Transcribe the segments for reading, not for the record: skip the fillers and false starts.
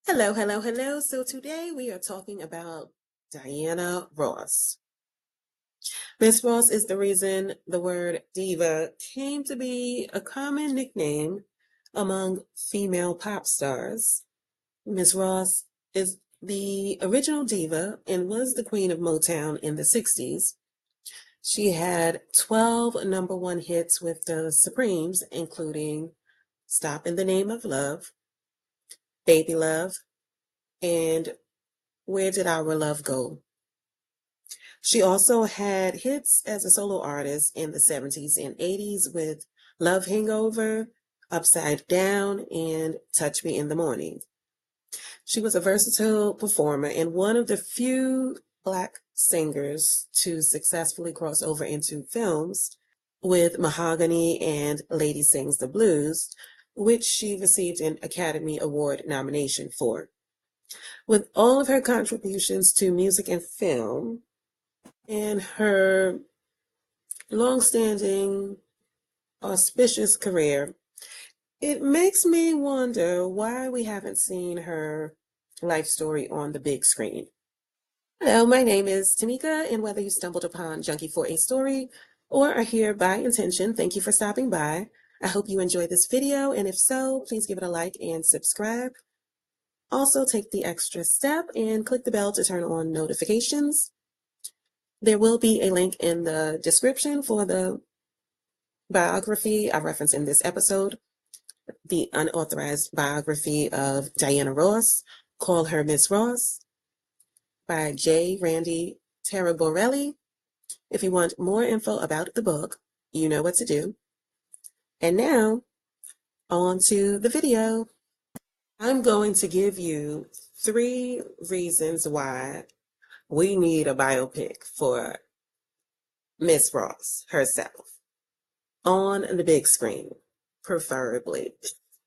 Hello, hello, hello. So today we are talking about Diana Ross. Miss Ross is the reason the word diva came to be a common nickname among female pop stars. Miss Ross is the original diva and was the queen of Motown in the 60s. She had 12 number one hits with the Supremes, including Stop in the Name of Love, Baby Love, and Where Did Our Love Go? She also had hits as a solo artist in the 70s and 80s with Love Hangover, Upside Down, and Touch Me in the Morning. She was a versatile performer and one of the few Black singers to successfully cross over into films with Mahogany and Lady Sings the Blues, which she received an Academy Award nomination for. With all of her contributions to music and film, and her long-standing, auspicious career, it makes me wonder why we haven't seen her life story on the big screen. Hello, my name is Tamika, and whether you stumbled upon Junkie for a Story or are here by intention, thank you for stopping by. I hope you enjoyed this video, and if so, please give it a like and subscribe. Also, take the extra step and click the bell to turn on notifications. There will be a link in the description for the biography I reference in this episode, the unauthorized biography of Diana Ross, Call Her Miss Ross, by J. Randy Taraborelli. If you want more info about the book, you know what to do. And now, on to the video. I'm going to give you 3 reasons why we need a biopic for Miss Ross herself on the big screen, preferably.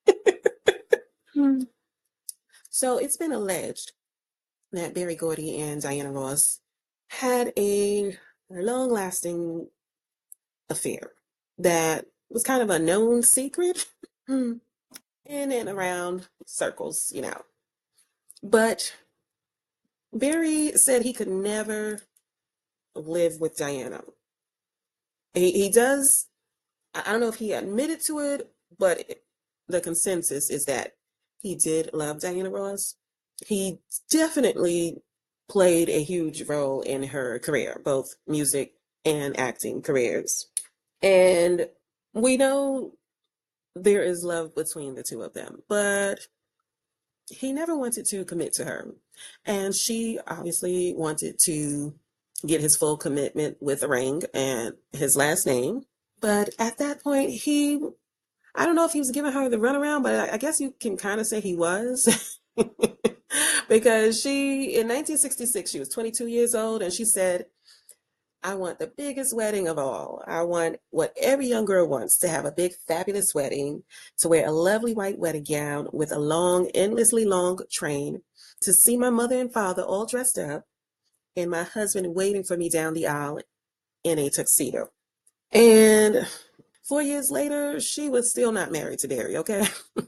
So it's been alleged that Berry Gordy and Diana Ross had a long-lasting affair that was kind of a known secret in and around circles. But Barry said he could never live with Diana. He does, I don't know if he admitted to it, but the consensus is that he did love Diana Ross. He definitely played a huge role in her career, both music and acting careers. And we know there is love between the two of them, but he never wanted to commit to her. And she obviously wanted to get his full commitment with a ring and his last name. But at that point, I don't know if he was giving her the runaround, but I guess you can kind of say he was. Because in 1966, she was 22 years old, and she said, I want the biggest wedding of all. I want what every young girl wants, to have a big, fabulous wedding, to wear a lovely white wedding gown with a long, endlessly long train, to see my mother and father all dressed up, and my husband waiting for me down the aisle in a tuxedo. And 4 years later, she was still not married to Barry, okay?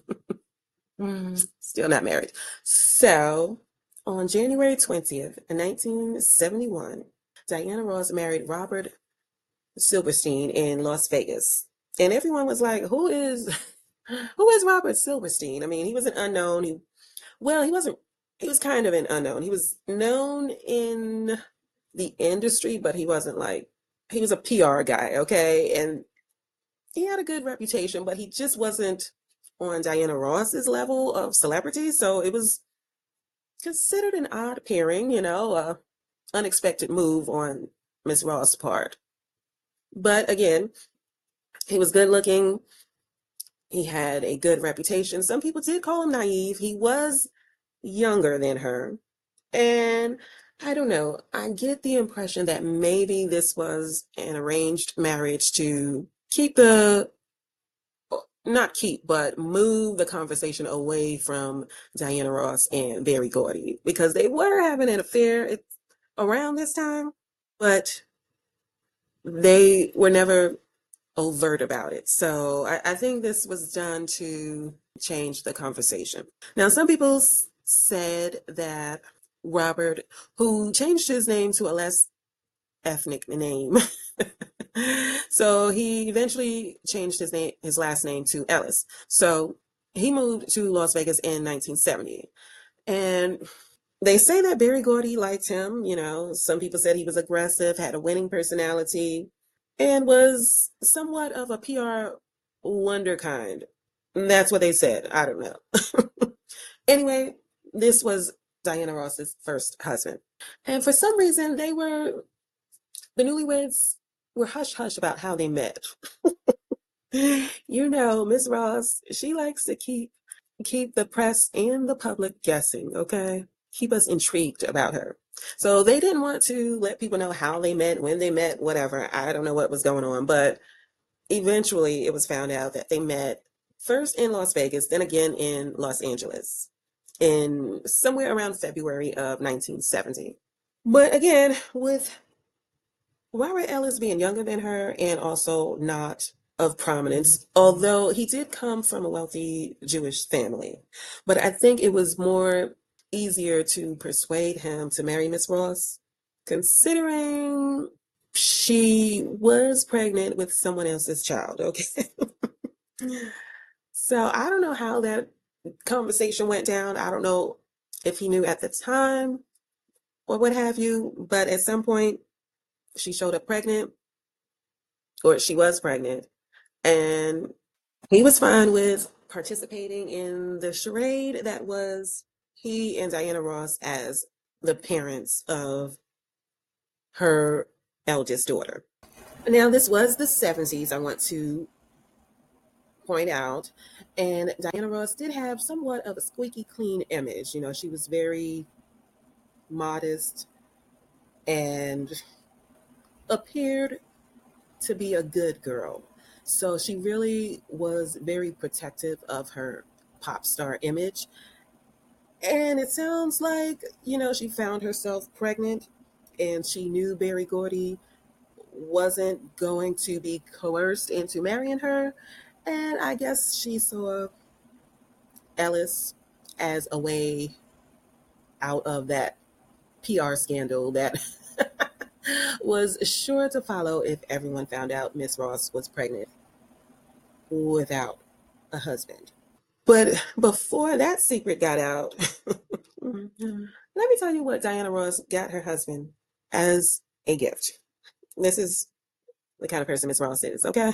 Still not married. So, on January 20th, 1971, Diana Ross married Robert Silverstein in Las Vegas. And everyone was like, who is Robert Silverstein? I mean, he was an unknown. He wasn't, he was kind of an unknown. He was known in the industry, but he wasn't he was a PR guy, okay? And he had a good reputation, but he just wasn't on Diana Ross's level of celebrity. So it was considered an odd pairing, a unexpected move on Miss Ross' part. But again, he was good looking. He had a good reputation. Some people did call him naive. He was younger than her. And I don't know. I get the impression that maybe this was an arranged marriage to not keep, but move the conversation away from Diana Ross and Berry Gordy, because they were having an affair around this time, but they were never overt about it. So I think this was done to change the conversation. Now, some people said that Robert, who changed his name to a less ethnic name, so he eventually changed his last name to Ellis. So he moved to Las Vegas in 1970. And they say that Berry Gordy liked him. Some people said he was aggressive, had a winning personality, and was somewhat of a PR wonderkind. That's what they said. I don't know. Anyway, this was Diana Ross's first husband. And for some reason, the newlyweds were hush hush about how they met. Miss Ross, she likes to keep the press and the public guessing, okay? Keep us intrigued about her. So they didn't want to let people know how they met, when they met, whatever. I don't know what was going on, but eventually it was found out that they met first in Las Vegas, then again in Los Angeles in somewhere around February of 1970. But again, with Robert Ellis being younger than her and also not of prominence, although he did come from a wealthy Jewish family. But I think it was more easier to persuade him to marry Miss Ross, considering she was pregnant with someone else's child, okay? So I don't know how that conversation went down. I don't know if he knew at the time or what have you, but at some point she showed up pregnant, or she was pregnant, and he was fine with participating in the charade that was he and Diana Ross as the parents of her eldest daughter. Now, this was the 70s, I want to point out, and Diana Ross did have somewhat of a squeaky clean image. She was very modest and appeared to be a good girl. So she really was very protective of her pop star image. And it sounds like, she found herself pregnant and she knew Berry Gordy wasn't going to be coerced into marrying her. And I guess she saw Ellis as a way out of that PR scandal that was sure to follow if everyone found out Miss Ross was pregnant without a husband. But before that secret got out, let me tell you what Diana Ross got her husband as a gift. This is the kind of person Miss Ross is, okay?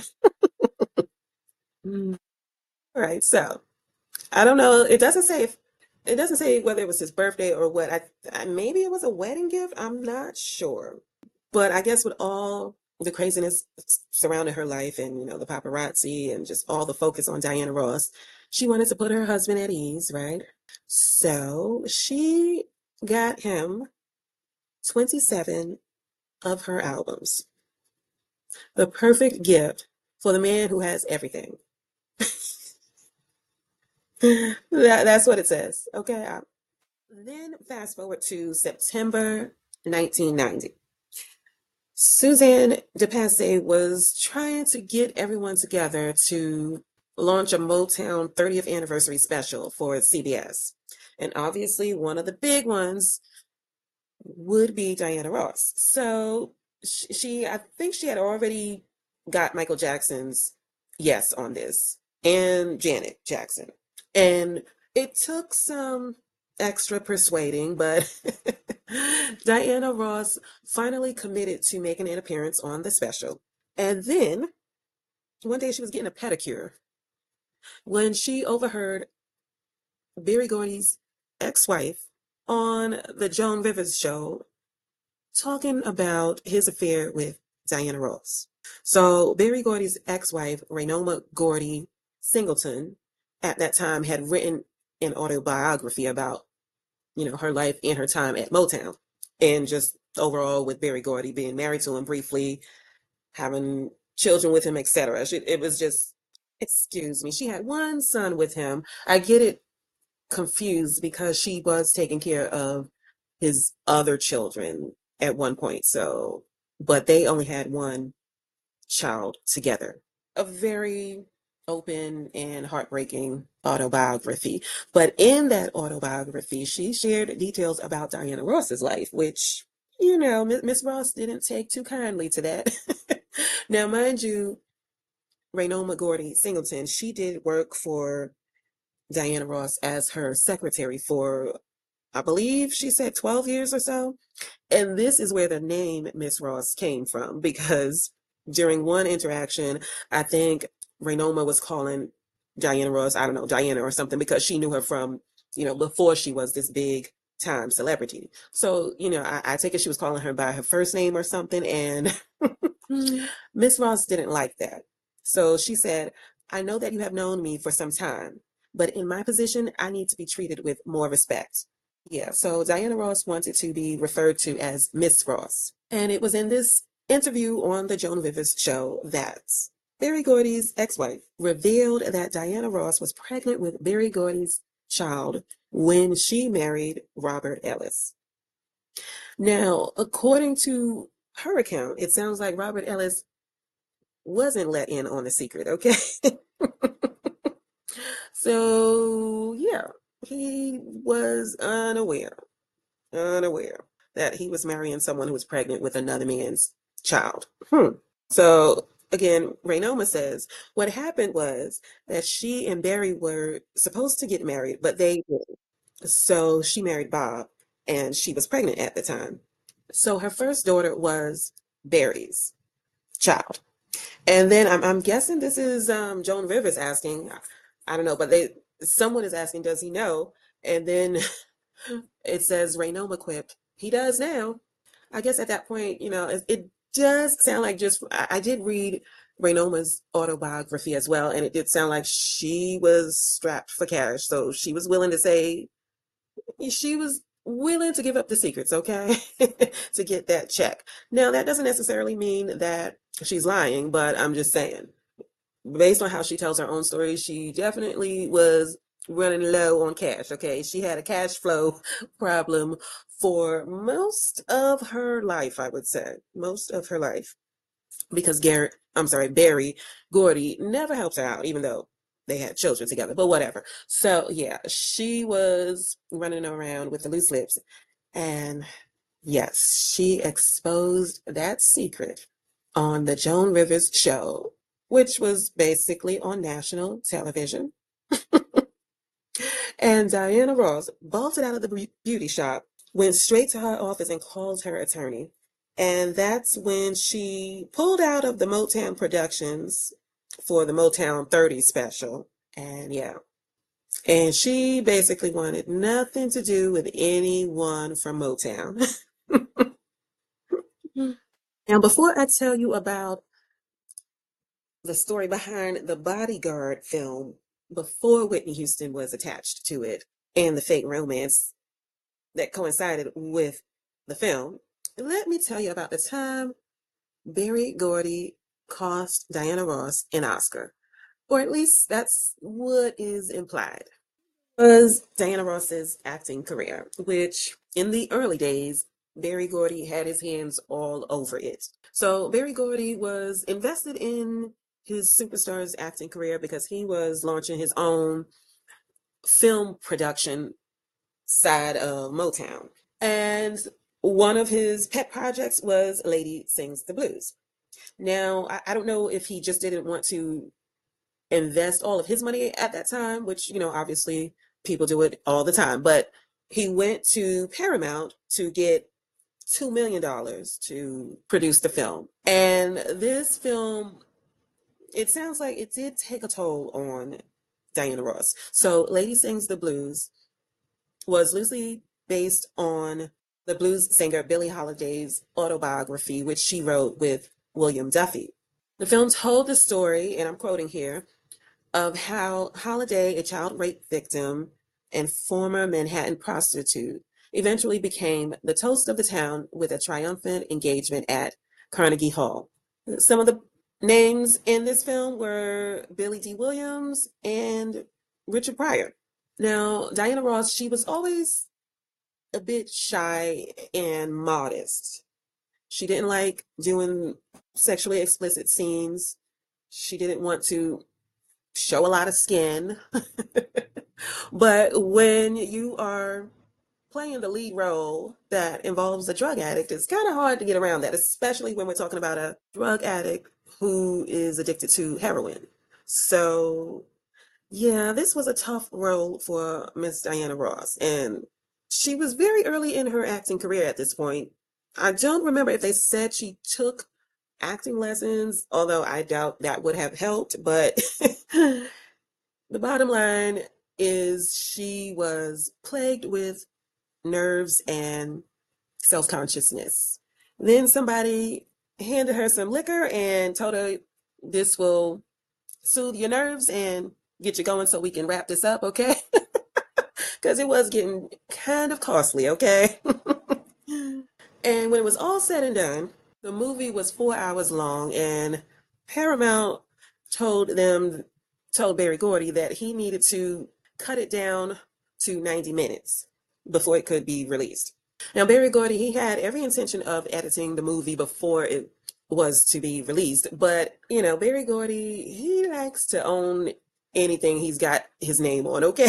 All right, so I don't know. It doesn't say whether it was his birthday or what. Maybe it was a wedding gift. I'm not sure. But I guess with all the craziness surrounding her life and, the paparazzi and just all the focus on Diana Ross, she wanted to put her husband at ease, right? So she got him 27 of her albums. The perfect gift for the man who has everything. That's what it says. Okay. Then fast forward to September 1990. Suzanne DePasse was trying to get everyone together to launch a Motown 30th anniversary special for CBS. And obviously, one of the big ones would be Diana Ross. So I think she had already got Michael Jackson's yes on this, and Janet Jackson. And it took some extra persuading, but Diana Ross finally committed to making an appearance on the special. And then one day she was getting a pedicure when she overheard Berry Gordy's ex-wife on the Joan Rivers show talking about his affair with Diana Ross. So Berry Gordy's ex-wife, Raynoma Gordy Singleton, at that time had written an autobiography about, her life and her time at Motown, and just overall with Berry Gordy, being married to him briefly, having children with him, etc. It was just, excuse me, she had one son with him. I get it confused because she was taking care of his other children at one point. So, but they only had one child together. A very open and heartbreaking autobiography. But in that autobiography, she shared details about Diana Ross's life, which, Miss Ross didn't take too kindly to that. Now, mind you, Raynoma Gordy Singleton, she did work for Diana Ross as her secretary for, I believe she said 12 years or so. And this is where the name Miss Ross came from because during one interaction, I think Raynoma was calling Diana Ross, I don't know, Diana or something, because she knew her from, before she was this big time celebrity. So, I take it she was calling her by her first name or something. And Miss Ross didn't like that. So she said, I know that you have known me for some time, but in my position, I need to be treated with more respect. Yeah, so Diana Ross wanted to be referred to as Miss Ross. And it was in this interview on the Joan Rivers show that Berry Gordy's ex-wife revealed that Diana Ross was pregnant with Berry Gordy's child when she married Robert Ellis. Now, according to her account, it sounds like Robert Ellis wasn't let in on the secret, okay? So, yeah, he was unaware that he was marrying someone who was pregnant with another man's child. So again, Raynoma says what happened was that she and Barry were supposed to get married, but they didn't. So she married Bob, and she was pregnant at the time. So her first daughter was Barry's child. And then I'm guessing this is Joan Rivers asking, I don't know, but someone is asking, does he know? And then it says Raynoma quipped, he does now. I guess at that point, it does sound like I did read Raynoma's autobiography as well, and it did sound like she was strapped for cash. So she was willing to say, she was willing to give up the secrets, okay, to get that check. Now, that doesn't necessarily mean that she's lying, but I'm just saying, based on how she tells her own story, she definitely was running low on cash. Okay, she had a cash flow problem for most of her life, I would say, most of her life, because Berry Gordy never helped her out, even though they had children together. But whatever. So yeah, she was running around with the loose lips, and yes, she exposed that secret on the Joan Rivers show, which was basically on national television. And Diana Ross bolted out of the beauty shop, went straight to her office and called her attorney. And that's when she pulled out of the Motown Productions for the Motown 30 special. And yeah, and she basically wanted nothing to do with anyone from Motown. Now, before I tell you about the story behind the Bodyguard film, before Whitney Houston was attached to it, and the fake romance that coincided with the film, let me tell you about the time Berry Gordy cost Diana Ross an Oscar. Or at least that's what is implied. Was Diana Ross's acting career, which in the early days, Berry Gordy had his hands all over it. So Berry Gordy was invested in his superstar's acting career because he was launching his own film production side of Motown. And one of his pet projects was Lady Sings the Blues. Now, I don't know if he just didn't want to invest all of his money at that time, which, obviously people do it all the time, but he went to Paramount to get $2 million to produce the film. And this film, it sounds like it did take a toll on Diana Ross. So Lady Sings the Blues was loosely based on the blues singer Billie Holiday's autobiography, which she wrote with William Duffy. The film told the story, and I'm quoting here, of how Holiday, a child rape victim and former Manhattan prostitute, eventually became the toast of the town with a triumphant engagement at Carnegie Hall. Some of the names in this film were Billy D. Williams and Richard Pryor. Now, Diana Ross, she was always a bit shy and modest. She didn't like doing sexually explicit scenes. She didn't want to show a lot of skin. But when you are playing the lead role that involves a drug addict, it's kind of hard to get around that, especially when we're talking about a drug addict who is addicted to heroin. So, yeah, this was a tough role for Miss Diana Ross, and she was very early in her acting career at this point. I don't remember if they said she took acting lessons, although I doubt that would have helped, but the bottom line is she was plagued with nerves and self-consciousness. Then somebody handed her some liquor and told her this will soothe your nerves and get you going so we can wrap this up, okay? Because it was getting kind of costly, okay? And when it was all said and done, the movie was 4 hours long, and Paramount told them, told Berry Gordy that he needed to cut it down to 90 minutes before it could be released. Now, Berry Gordy, he had every intention of editing the movie before it was to be released, but Berry Gordy, he likes to own anything he's got his name on, okay?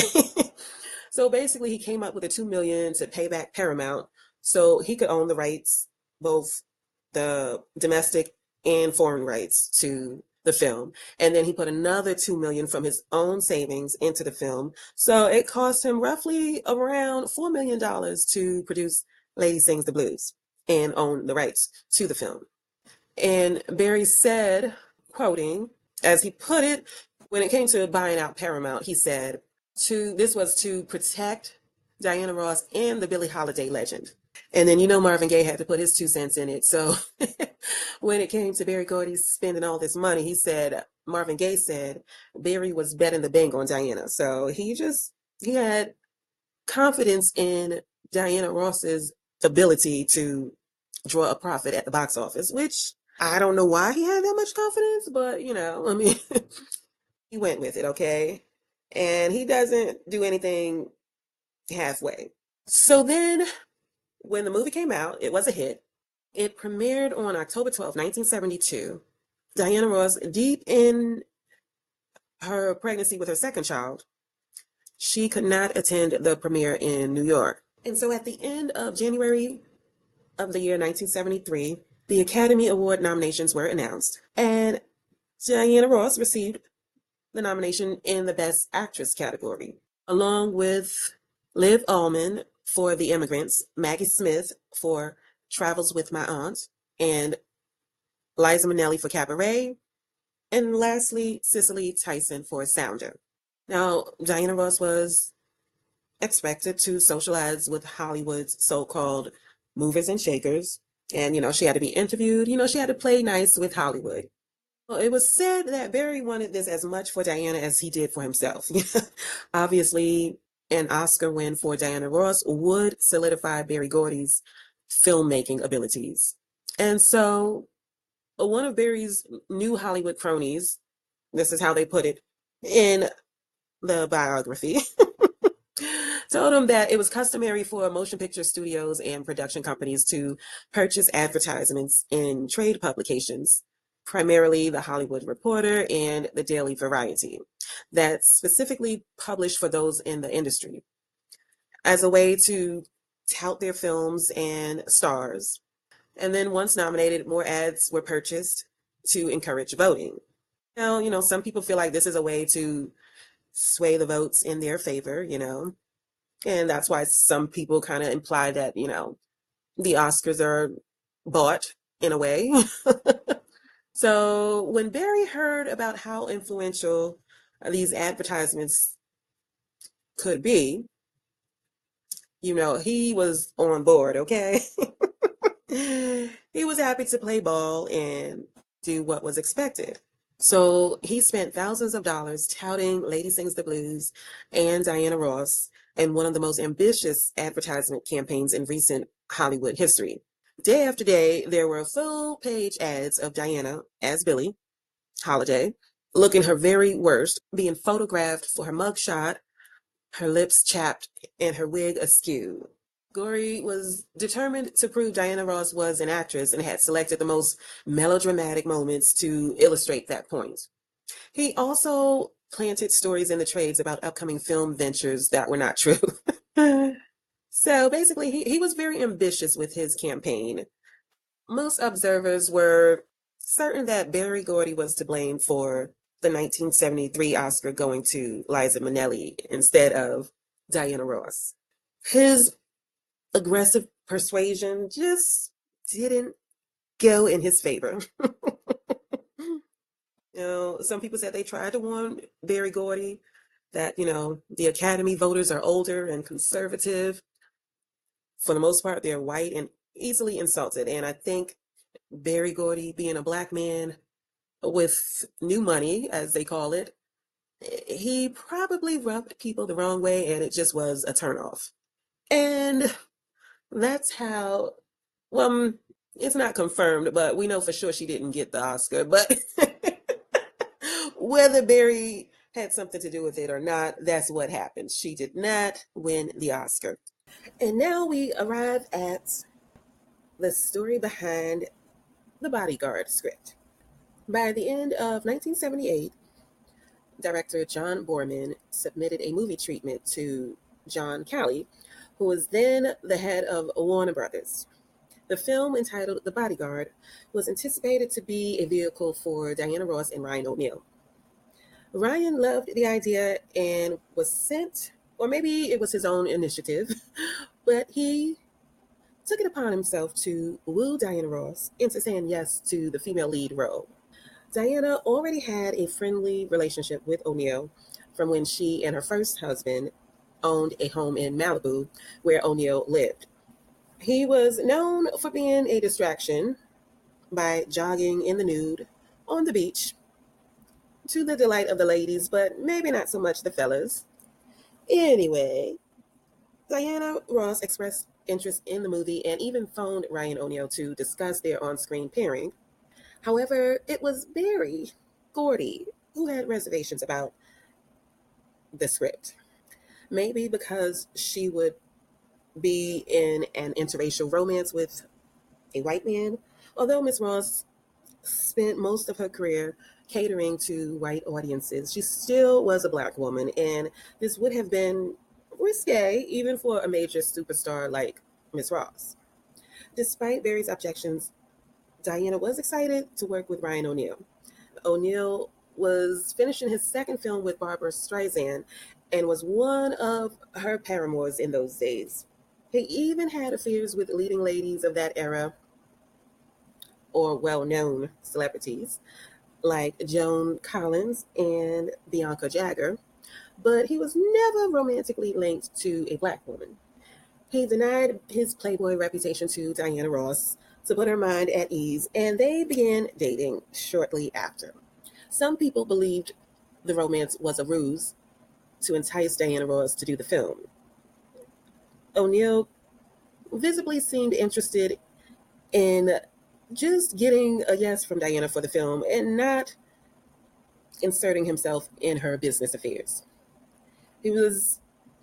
So basically, he came up with a 2 million to pay back Paramount so he could own the rights, both the domestic and foreign rights to the film. And then he put another 2 million from his own savings into the film. So it cost him roughly around $4 million to produce Lady Sings the Blues and own the rights to the film. And Barry said, quoting, as he put it, when it came to buying out Paramount, he said, this was to protect Diana Ross and the Billie Holiday legend. And then Marvin Gaye had to put his 2 cents in it. So when it came to Berry Gordy spending all this money, Marvin Gaye said Berry was betting the bank on Diana. So he had confidence in Diana Ross's ability to draw a profit at the box office, which I don't know why he had that much confidence, but I mean, he went with it, okay? And he doesn't do anything halfway. So then when the movie came out, it was a hit. It premiered on October 12th, 1972. Diana Ross, deep in her pregnancy with her second child, she could not attend the premiere in New York. And so at the end of January of the year 1973, the Academy Award nominations were announced, and Diana Ross received the nomination in the Best Actress category, along with Liv Ullmann for The Immigrants, Maggie Smith for Travels with My Aunt, and Liza Minnelli for Cabaret, and lastly, Cicely Tyson for Sounder. Now, Diana Ross was expected to socialize with Hollywood's so-called movers and shakers. And, she had to be interviewed. She had to play nice with Hollywood. Well, it was said that Barry wanted this as much for Diana as he did for himself. Obviously, an Oscar win for Diana Ross would solidify Berry Gordy's filmmaking abilities. And so one of Barry's new Hollywood cronies, this is how they put it in the biography, told him that it was customary for motion picture studios and production companies to purchase advertisements in trade publications, primarily The Hollywood Reporter and The Daily Variety, that's specifically published for those in the industry, as a way to tout their films and stars. And then once nominated, more ads were purchased to encourage voting. Now, some people feel like this is a way to sway the votes in their favor, and that's why some people kind of imply that, the Oscars are bought in a way. So when Barry heard about how influential these advertisements could be, he was on board, okay? He was happy to play ball and do what was expected. So he spent thousands of dollars touting Lady Sings the Blues and Diana Ross in one of the most ambitious advertisement campaigns in recent Hollywood history. Day after day, there were full-page ads of Diana as Billie Holiday, looking her very worst, being photographed for her mugshot, her lips chapped, and her wig askew. Gordy was determined to prove Diana Ross was an actress and had selected the most melodramatic moments to illustrate that point. He also planted stories in the trades about upcoming film ventures that were not true. So basically, he was very ambitious with his campaign. Most observers were certain that Berry Gordy was to blame for the 1973 Oscar going to Liza Minnelli instead of Diana Ross. His aggressive persuasion just didn't go in his favor. Some people said they tried to warn Berry Gordy that, the Academy voters are older and conservative. For the most part, they're white and easily insulted. And I think Berry Gordy, being a black man with new money, as they call it, he probably rubbed people the wrong way, and it just was a turnoff. And that's how, well, it's not confirmed, but we know for sure she didn't get the Oscar. But whether Berry had something to do with it or not, that's what happened. She did not win the Oscar. And now we arrive at the story behind the Bodyguard script. By the end of 1978, director John Boorman submitted a movie treatment to John Calley, who was then the head of Warner Brothers. The film, entitled The Bodyguard, was anticipated to be a vehicle for Diana Ross and Ryan O'Neal. Ryan loved the idea and was sent, or maybe it was his own initiative, but he took it upon himself to woo Diana Ross into saying yes to the female lead role. Diana already had a friendly relationship with O'Neal from when she and her first husband owned a home in Malibu where O'Neal lived. He was known for being a distraction by jogging in the nude on the beach to the delight of the ladies, but maybe not so much the fellas. Anyway, Diana Ross expressed interest in the movie and even phoned Ryan O'Neal to discuss their on-screen pairing. However, it was Berry Gordy who had reservations about the script. Maybe because she would be in an interracial romance with a white man. Although Miss Ross spent most of her career catering to white audiences, she still was a black woman, and this would have been risque even for a major superstar like Miss Ross. Despite Berry's objections, Diana was excited to work with Ryan O'Neal. O'Neal was finishing his second film with Barbra Streisand and was one of her paramours in those days. He even had affairs with leading ladies of that era, or well-known celebrities, like Joan Collins and Bianca Jagger, but he was never romantically linked to a black woman. He denied his Playboy reputation to Diana Ross to put her mind at ease, and they began dating shortly after. Some people believed the romance was a ruse to entice Diana Ross to do the film. O'Neal visibly seemed interested in just getting a yes from Diana for the film and not inserting himself in her business affairs. He was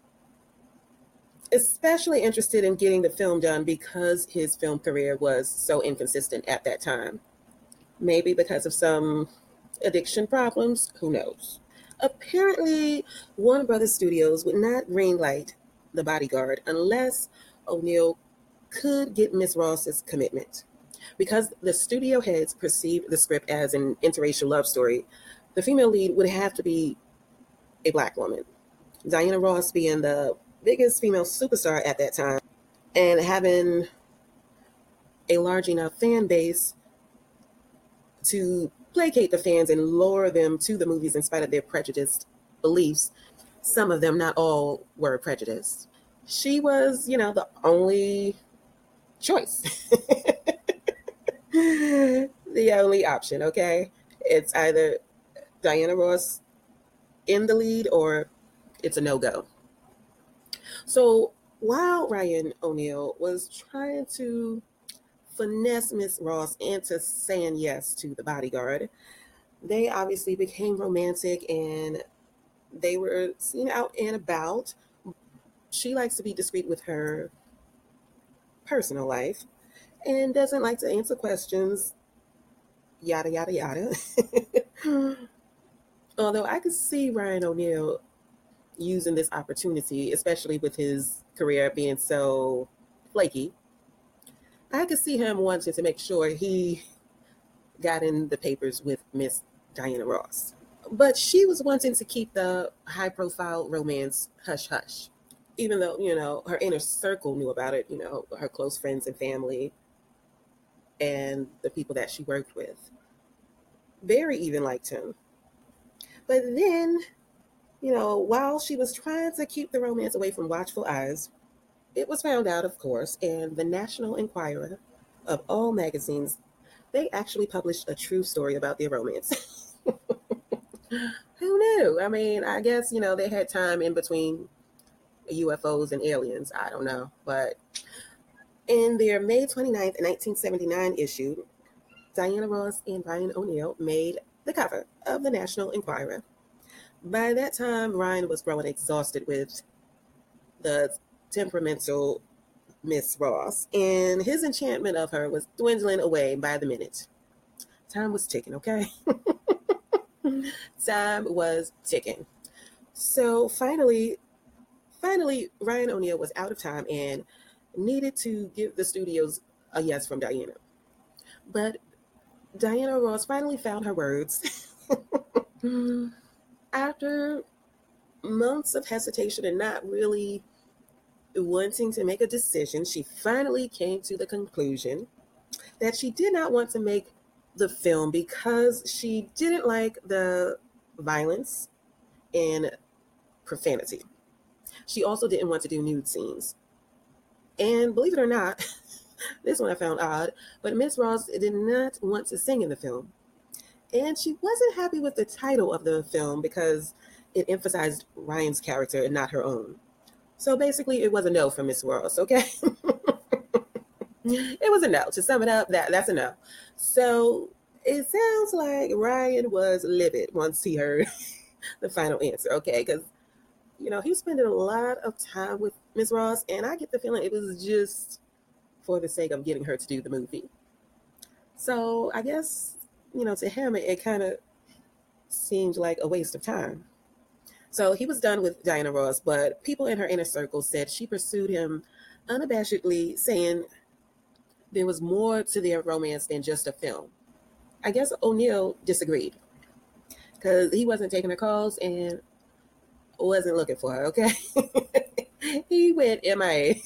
especially interested in getting the film done because his film career was so inconsistent at that time. Maybe because of some addiction problems, who knows? Apparently, Warner Brothers Studios would not greenlight The Bodyguard unless O'Neal could get Miss Ross's commitment. Because the studio heads perceived the script as an interracial love story, the female lead would have to be a black woman. Diana Ross being the biggest female superstar at that time and having a large enough fan base to placate the fans and lure them to the movies in spite of their prejudiced beliefs. Some of them, not all, were prejudiced. She was, the only choice. The only option, okay? It's either Diana Ross in the lead or it's a no-go. So while Ryan O'Neal was trying to finesse Miss Ross into saying yes to The Bodyguard, they obviously became romantic and they were seen out and about. She likes to be discreet with her personal life and doesn't like to answer questions, yada, yada, yada. Although I could see Ryan O'Neal using this opportunity, especially with his career being so flaky, I could see him wanting to make sure he got in the papers with Miss Diana Ross. But she was wanting to keep the high profile romance hush hush, even though, her inner circle knew about it, her close friends and family and the people that she worked with. Barry even liked him. But then, while she was trying to keep the romance away from watchful eyes, it was found out, of course, and the National Enquirer, of all magazines, they actually published a true story about their romance. Who knew? I mean, I guess, they had time in between UFOs and aliens. I don't know. But in their May 29th, 1979 issue, Diana Ross and Ryan O'Neal made the cover of the National Enquirer. By that time, Ryan was growing exhausted with the temperamental Miss Ross, and his enchantment of her was dwindling away by the minute. Time was ticking, okay? Time was ticking. So finally, Ryan O'Neal was out of time and needed to give the studios a yes from Diana. But Diana Ross finally found her words. After months of hesitation and not really wanting to make a decision, she finally came to the conclusion that she did not want to make the film because she didn't like the violence and profanity. She also didn't want to do nude scenes. And believe it or not, this one I found odd, but Miss Ross did not want to sing in the film. And she wasn't happy with the title of the film because it emphasized Ryan's character and not her own. So basically, it was a no from Miss Ross, okay? It was a no. To sum it up, that's a no. So it sounds like Ryan was livid once he heard the final answer, okay? Because, he was spending a lot of time with Miss Ross, and I get the feeling it was just for the sake of getting her to do the movie. So I guess, to him, it kind of seemed like a waste of time. So he was done with Diana Ross, but people in her inner circle said she pursued him unabashedly, saying there was more to their romance than just a film. I guess O'Neal disagreed because he wasn't taking her calls and wasn't looking for her, okay? He went MIA.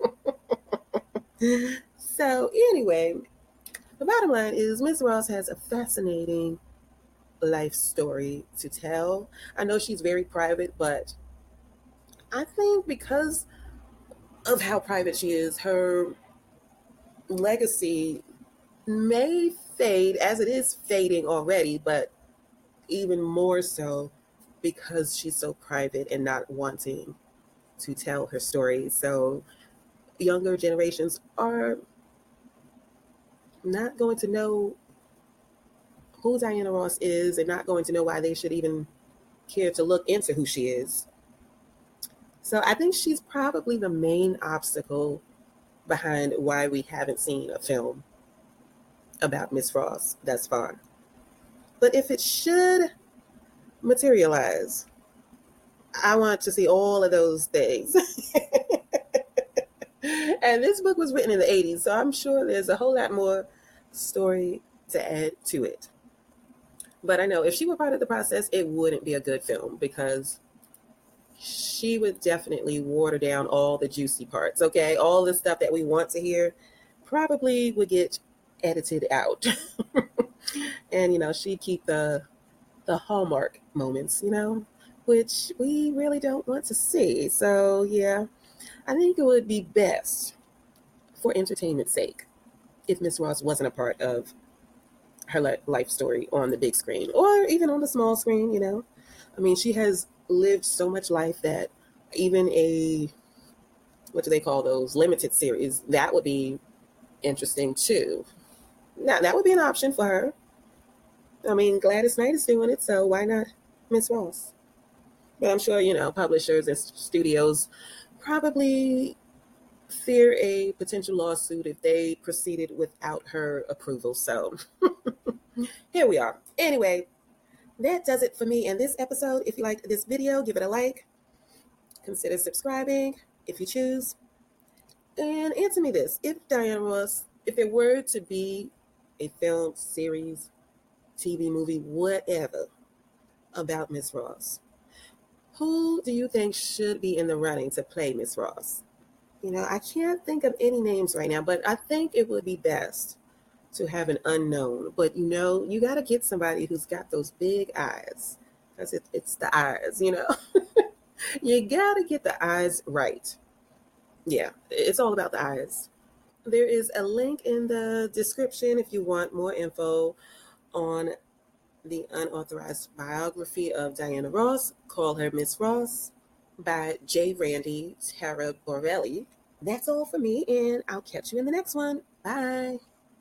So, anyway, the bottom line is Miss Ross has a fascinating life story to tell. I know she's very private, but I think because of how private she is, her legacy may fade as it is fading already, but even more so because she's so private and not wanting to tell her story. So younger generations are not going to know who Diana Ross is and not going to know why they should even care to look into who she is. So I think she's probably the main obstacle behind why we haven't seen a film about Miss Ross thus far. But if it should materialize, I want to see all of those things. And this book was written in the 80s, so I'm sure there's a whole lot more story to add to it. But I know if she were part of the process, it wouldn't be a good film because she would definitely water down all the juicy parts, okay? All the stuff that we want to hear probably would get edited out. And, she'd keep the hallmark moments, which we really don't want to see. So, yeah, I think it would be best for entertainment's sake if Miss Ross wasn't a part of her life story on the big screen or even on the small screen. I mean, she has lived so much life that even what do they call those, limited series, that would be interesting too. Now, that would be an option for her. I mean, Gladys Knight is doing it, so why not Miss Ross? But I'm sure, publishers and studios probably fear a potential lawsuit if they proceeded without her approval. So here we are. Anyway, that does it for me in this episode. If you liked this video, give it a like. Consider subscribing if you choose. And answer me this. If Diana Ross, if it were to be a film, series, TV, movie, whatever about Miss Ross, who do you think should be in the running to play Miss Ross? I can't think of any names right now, but I think it would be best to have an unknown. But you got to get somebody who's got those big eyes, because it's the eyes. You got to get the eyes right. Yeah, it's all about the eyes. There is a link in the description if you want more info on the unauthorized biography of Diana Ross, Call Her Miss Ross, by J. Randy Taraborelli. That's all for me, and I'll catch you in the next one. Bye.